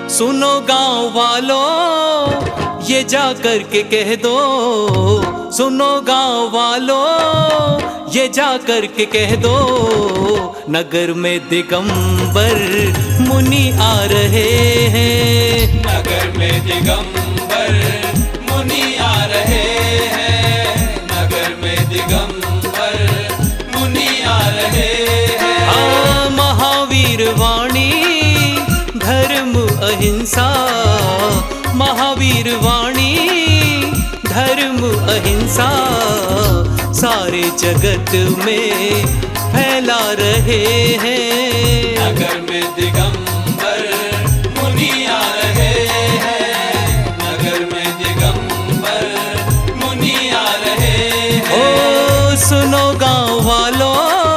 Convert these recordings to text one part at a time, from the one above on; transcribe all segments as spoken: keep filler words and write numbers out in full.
सुनो गांव वालों, ये जा कर के कह दो। सुनो गांव वालों, ये जा कर के कह दो। नगर में दिगंबर मुनि आ रहे हैं। नगर में दिगंबर मुनि आ रहे हैं। नगर में दिगंबर मुनि आ रहे हैं। हाँ, महावीर वाणी धर्म अहिंसा। महावीर वाणी धर्म अहिंसा सारे जगत में फैला रहे हैं। नगर में दिगंबर मुनि आ रहे हैं। नगर में दिगंबर मुनि आ रहे हैं। ओ सुनो गांव वालों,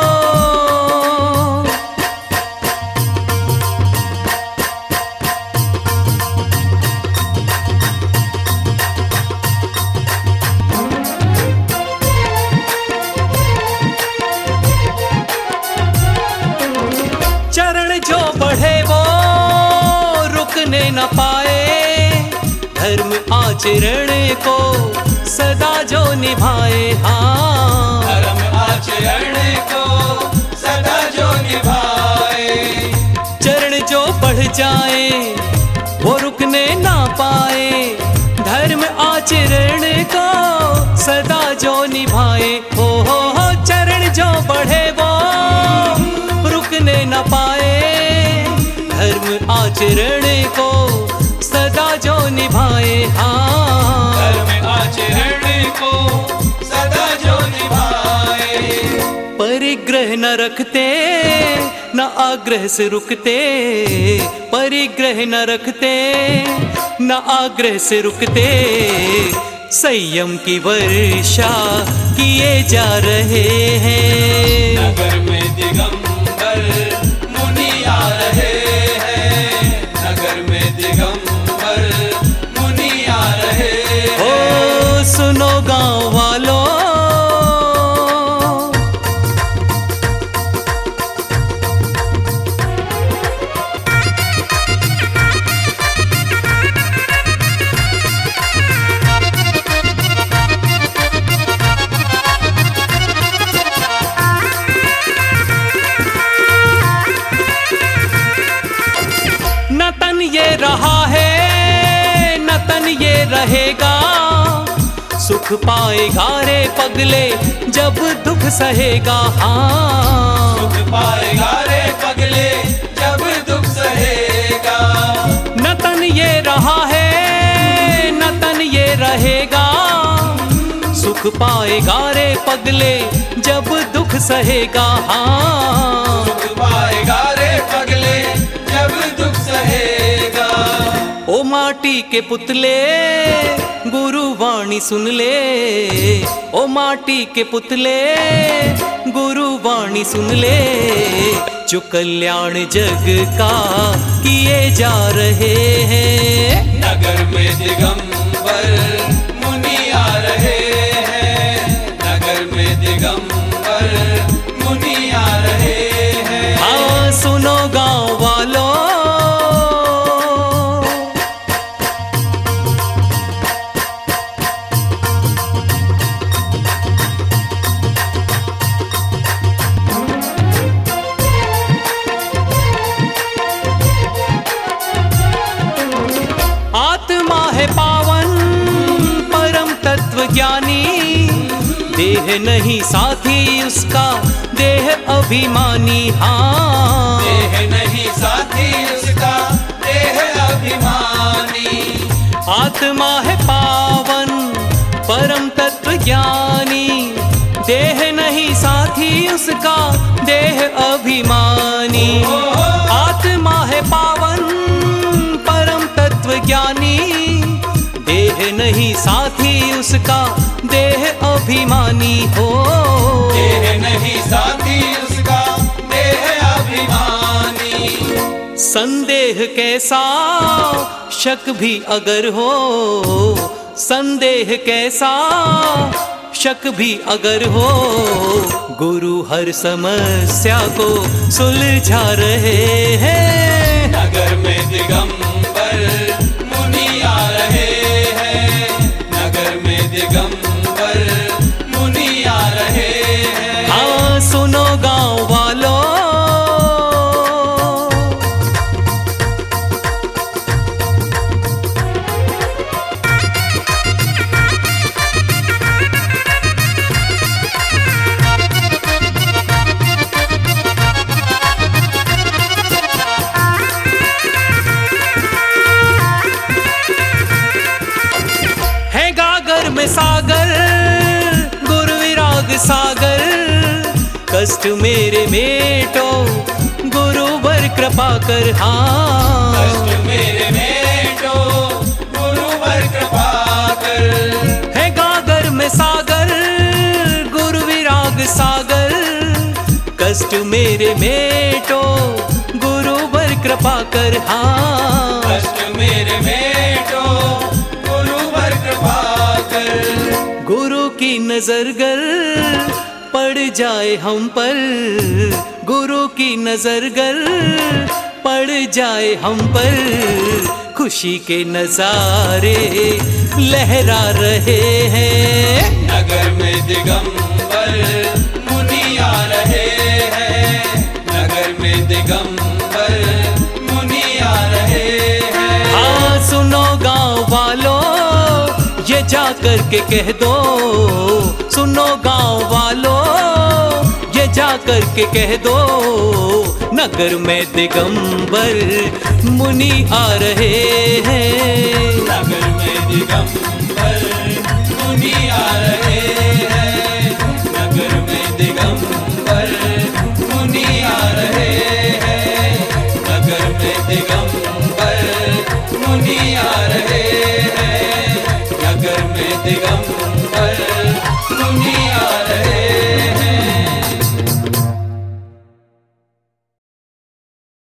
चरण जो बढ़े वो रुकने न पाए। धर्म आचरण को सदा जो निभाए। हाँ, धर्म आचरण को सदा जो निभाए। चरण जो बढ़ जाए वो रुकने ना पाए। धर्म आचरण को सदा जो निभाए। हो हो हो चरण जो बढ़े वो रुकने न पाए। धर्म आचरण को सदा जो निभाए। हाँ, धर्म आचरण को सदा जो निभाए। परिग्रह न रखते न आग्रह से रुकते। परिग्रह न रखते न आग्रह से रुकते। संयम की वर्षा किए जा रहे हैं। नगर में दिगंबर मुनि आ रहे हैं। नगर में दिगंबर मुनि आ रहे हैं। ओ सुनो गांव वालों, न तन ये रहा है न तन ये रहेगा। सुख पाएगा रे पगले जब दुख सहेगा। हाँ, सुख पाएगा रे पगले जब दुख सहेगा। न तन ये रहा है न तन ये रहेगा। सुख पाएगा रे पगले जब दुख सहेगा। हाँ, सुख पाएगा रे पगले जब दुख सहेगा। ओ माटी के पुतले गुरु वाणी सुन ले। ओ माटी के पुतले गुरु वाणी सुन ले। जो कल्याण जग का किए जा रहे हैं। नगर में दिगंबर मुनि आ रहे हैं। नगर में दिगंबर मुनि आ रहे हैं। हाँ, सुनो गांव वालों, आत्मा है पावन परम तत्व ज्ञानी। देह नहीं साथी उसका देह अभिमानी। हाँ, देह नहीं साथी उसका देह अभिमानी। आत्मा है पावन परम तत्व ज्ञानी। देह नहीं साथी उसका देह अभिमानी। आत्मा है पावन परम तत्व ज्ञानी। देह नहीं साथी उसका देह अभिमानी। हो देह नहीं साथी उसका देह अभिमानी। संदेह कैसा शक भी अगर हो। संदेह कैसा शक भी अगर हो। गुरु हर समस्या को सुलझा रहे हैं। नगर में दिगंबर कष्ट मेरे मेटो गुरुवर कृपा कर। हाँ कष्ट मेरे मेटो गुरुवर कृपा कर। है गागर में सागर गुरु विराग सागर, कष्ट मेरे मेटो गुरुवर कृपा कर। हाँ कष्ट मेरे मेटो गुरुवर कृपा कर। गुरु की नजर गर पड़ जाए हम पर, गुरु की नजर गर पड़ जाए हम पर, खुशी के नजारे लहरा रहे हैं। नगर में दिगंबर मुनि आ रहे हैं, नगर में दिगंबर मुनि आ रहे हैं। हाँ सुनो गांव वालों ये जा कर के कह दो, सुनो गांव वालों ये जा कर के कह दो, नगर में दिगंबर मुनि आ रहे हैं। नगर में दिगंबर मुनि आ रहे हैं, नगर में दिगंबर मुनि आ रहे हैं, नगर में दिगंबर मुनि आ रहे हैं, नगर में दिगंबर मुनि आ